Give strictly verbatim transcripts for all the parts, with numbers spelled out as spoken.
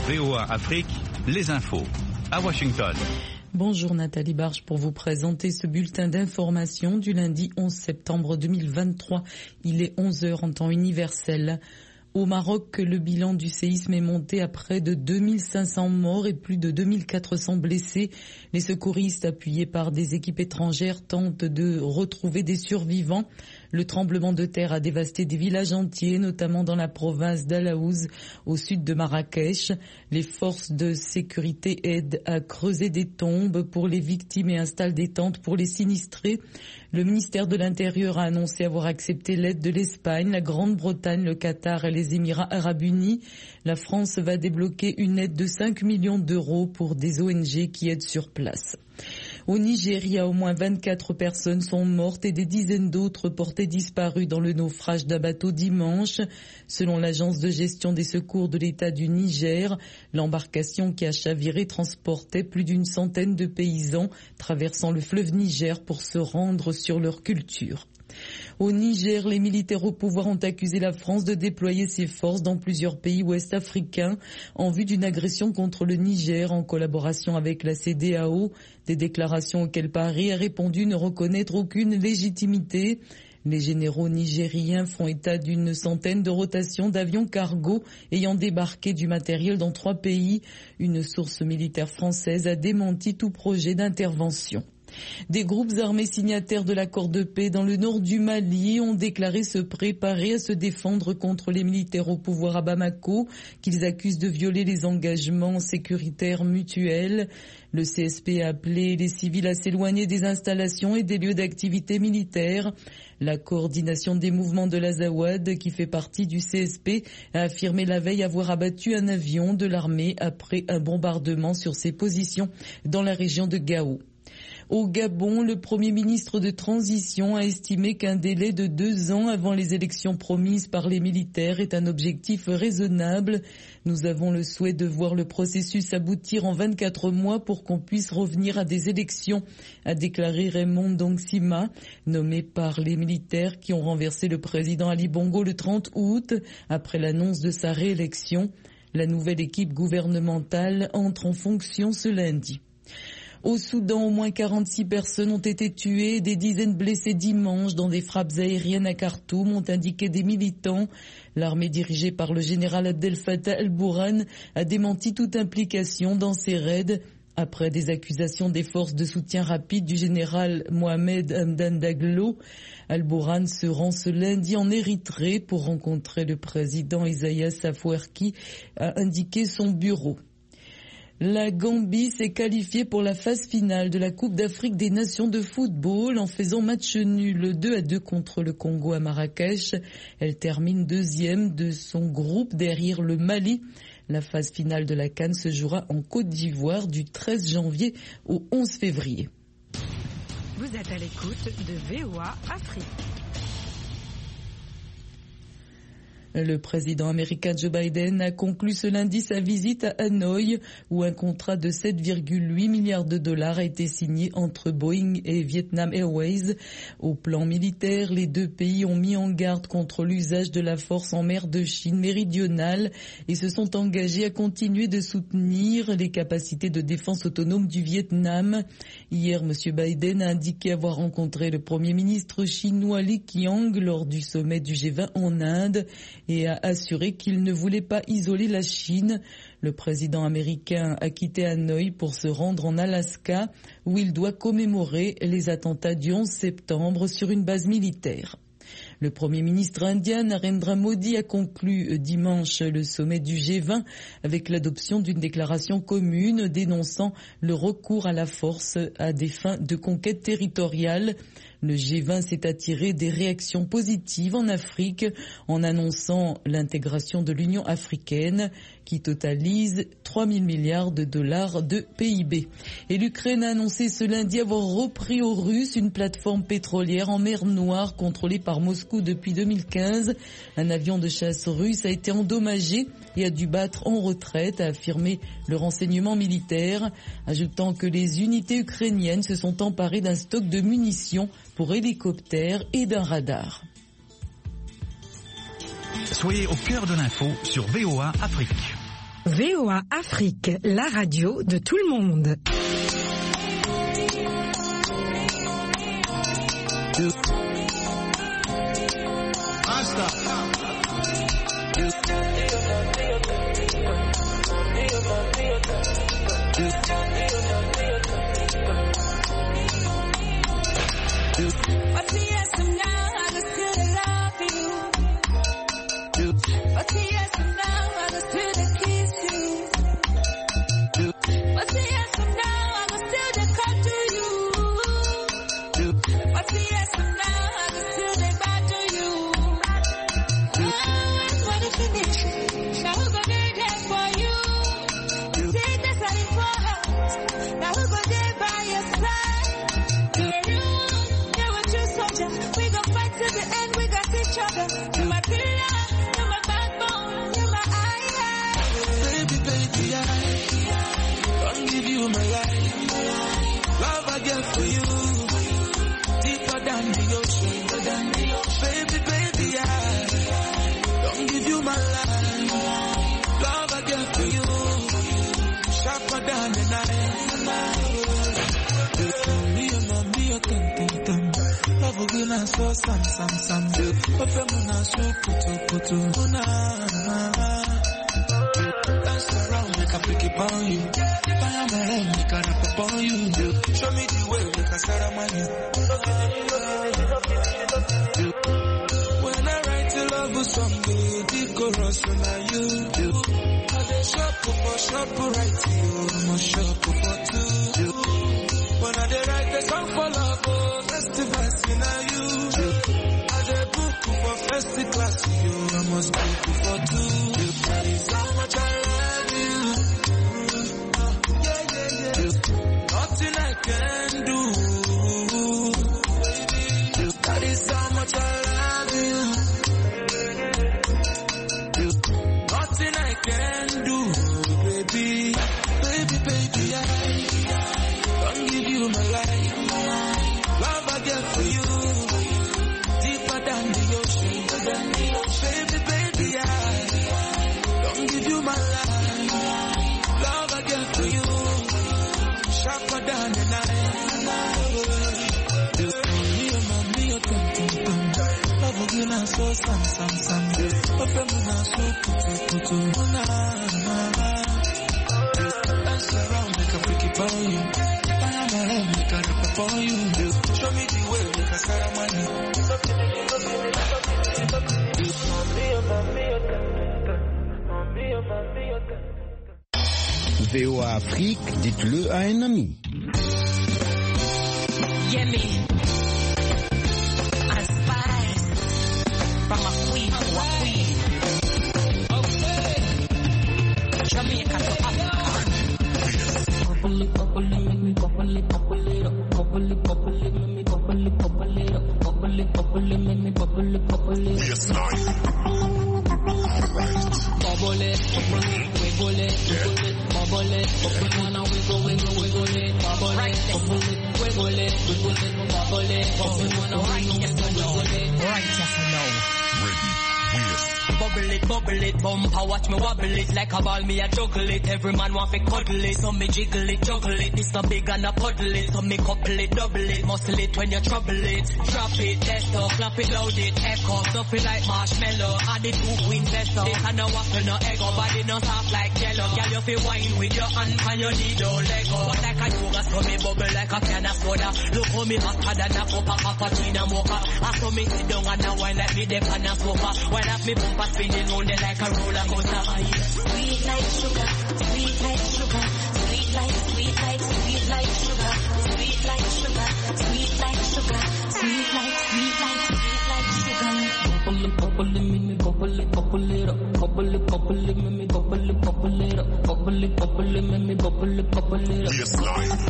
V O A Afrique, les infos. À Washington. Bonjour Nathalie Barge pour vous présenter ce bulletin d'information du lundi onze septembre deux mille vingt-trois. Il est onze heures en temps universel. Au Maroc, le bilan du séisme est monté à près de deux mille cinq cents morts et plus de deux mille quatre cents blessés. Les secouristes, appuyés par des équipes étrangères, tentent de retrouver des survivants. Le tremblement de terre a dévasté des villages entiers, notamment dans la province d'Alaouz, au sud de Marrakech. Les forces de sécurité aident à creuser des tombes pour les victimes et installent des tentes pour les sinistrés. Le ministère de l'Intérieur a annoncé avoir accepté l'aide de l'Espagne, la Grande-Bretagne, le Qatar et les Émirats arabes unis. La France va débloquer une aide de cinq millions d'euros pour des O N G qui aident sur place. Au Nigeria, au moins vingt-quatre personnes sont mortes et des dizaines d'autres portées disparues dans le naufrage d'un bateau dimanche. Selon l'agence de gestion des secours de l'État du Niger, l'embarcation qui a chaviré transportait plus d'une centaine de paysans traversant le fleuve Niger pour se rendre sur leur culture. Au Niger, les militaires au pouvoir ont accusé la France de déployer ses forces dans plusieurs pays ouest-africains en vue d'une agression contre le Niger en collaboration avec la C E D E A O, des déclarations auxquelles Paris a répondu ne reconnaître aucune légitimité. Les généraux nigériens font état d'une centaine de rotations d'avions cargo ayant débarqué du matériel dans trois pays. Une source militaire française a démenti tout projet d'intervention. Des groupes armés signataires de l'accord de paix dans le nord du Mali ont déclaré se préparer à se défendre contre les militaires au pouvoir à Bamako, qu'ils accusent de violer les engagements sécuritaires mutuels. Le C S P a appelé les civils à s'éloigner des installations et des lieux d'activité militaire. La coordination des mouvements de l'Azawad, qui fait partie du C S P, a affirmé la veille avoir abattu un avion de l'armée après un bombardement sur ses positions dans la région de Gao. Au Gabon, le Premier ministre de transition a estimé qu'un délai de deux ans avant les élections promises par les militaires est un objectif raisonnable. Nous avons le souhait de voir le processus aboutir en vingt-quatre mois pour qu'on puisse revenir à des élections, a déclaré Raymond Dongsima, nommé par les militaires qui ont renversé le président Ali Bongo le trente août après l'annonce de sa réélection. La nouvelle équipe gouvernementale entre en fonction ce lundi. Au Soudan, au moins quarante-six personnes ont été tuées et des dizaines blessées dimanche dans des frappes aériennes à Khartoum, ont indiqué des militants. L'armée dirigée par le général Abdel Fattah el-Bourhan a démenti toute implication dans ces raids après des accusations des forces de soutien rapide du général Mohamed Hamdan Daglo. El-Bourhan se rend ce lundi en Érythrée pour rencontrer le président Isaias Afwerki, a indiqué son bureau. La Gambie s'est qualifiée pour la phase finale de la Coupe d'Afrique des Nations de football en faisant match nul deux à deux contre le Congo à Marrakech. Elle termine deuxième de son groupe derrière le Mali. La phase finale de la CAN se jouera en Côte d'Ivoire du treize janvier au onze février. Vous êtes à l'écoute de V O A Afrique. Le président américain Joe Biden a conclu ce lundi sa visite à Hanoï, où un contrat de sept virgule huit milliards de dollars a été signé entre Boeing et Vietnam Airways. Au plan militaire, les deux pays ont mis en garde contre l'usage de la force en mer de Chine méridionale et se sont engagés à continuer de soutenir les capacités de défense autonome du Vietnam. Hier, M. Biden a indiqué avoir rencontré le premier ministre chinois Li Qiang lors du sommet du G vingt en Inde et a assuré qu'il ne voulait pas isoler la Chine. Le président américain a quitté Hanoï pour se rendre en Alaska, où il doit commémorer les attentats du onze septembre sur une base militaire. Le Premier ministre indien Narendra Modi a conclu dimanche le sommet du G vingt avec l'adoption d'une déclaration commune dénonçant le recours à la force à des fins de conquête territoriale. Le G vingt s'est attiré des réactions positives en Afrique en annonçant l'intégration de l'Union africaine qui totalise trois mille milliards de dollars de P I B. Et l'Ukraine a annoncé ce lundi avoir repris aux Russes une plateforme pétrolière en mer Noire contrôlée par Moscou depuis deux mille quinze. Un avion de chasse russe a été endommagé et a dû battre en retraite, a affirmé le renseignement militaire, ajoutant que les unités ukrainiennes se sont emparées d'un stock de munitions pour hélicoptères et d'un radar. Soyez au cœur de l'info sur V O A Afrique. V O A Afrique, la radio de tout le monde. So sam sam sam ofe muna so putu putu muna dance around make a pick it on you fire my head make a rap upon you show me the way make a ceremony when I write a love song the chorus on you I dey shop for shop right you I'm a shop for two when I dey write the song for love festival in you for first class, you I must be for two. That is how much I love you. Yeah, yeah, yeah. Nothing I can do. That is how much I love you. Nothing I can do, baby. Baby, baby, I don't give you my life. Love I get for you. Deeper than the ocean. Baby, baby, I don't give you my life. Love I get for you. Sharper than the night. Me and mommy, you come, come, come. Love again, I saw some, some, some. Open my soul, putu, putu, na, na, na. Dance around, make a freaky for you. Fire my head, make a rap for you. Show me the way, make a ceremony. V O A Afrique, dites-le à un ami. Yemi, a spice from a queen to a queen. Okay, Jamaica to Africa. Bubble it, bubble it, make me bubble it, bubble it up. Bubble it, bubble it, make me bubble it, bubble it up. Bubble it, bubble it, make me bubble it, bubble it up. Yes, nice. Bubble it, bubble it, wiggle it, wiggle it, bubble it, bubble wanna wiggle, wiggle, wiggle it, bubble it, bubble it, wiggle it, wiggle it, bubble it, bubble wanna wiggle, wiggle, wiggle it. Right, yes or no? Ready, yes. Bubble it, bubble it, bumper, watch me wobble it like a ball, me a juggle it. Every man want to cuddle it, so me jiggle it, juggle it. This not big and a puddle it, so me couple it, double it, muscle it when you trouble it. Drop it, test up, clap it, load it, echo, stuff it like marshmallow. Add it to queen vessel. This and no waffle, no egg, body no soft like yellow. Girl, you feel wine with your hand and you need no Lego. But like a yoga, so me bubble like a can of soda. Look how me hotter than a cup of cappuccino mocha. I saw me sit down and a wine like me dip on a sofa. While up me bumper spinning round it like a roller coaster. Sweet like sugar, sweet like sugar, sweet like, sweet like, sweet like sugar, sweet like sugar, sweet like sugar, sweet like, sweet like, sweet like sugar. Bubble it, bubble it, make me bubble it, bubble it up. Bubble it, bubble it, make me bubble it, bubble it up. Bubble it, bubble it, make me bubble it, bubble it up. Yes, nice.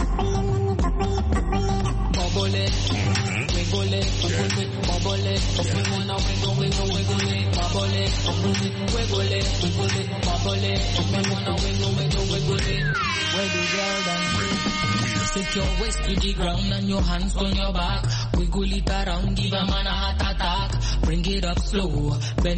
Bubble it, wiggle it, wiggle it, bubble it. If we wanna wiggle, wiggle, wiggle it, bubble it, bubble it, wiggle it, wiggle it, bubble it. If we wanna wiggle, wiggle, wiggle it. Where the girl dance? Take your waist to the ground and your hands on your back. Wiggle it around, give a man a heart attack. Bring it up slow, bend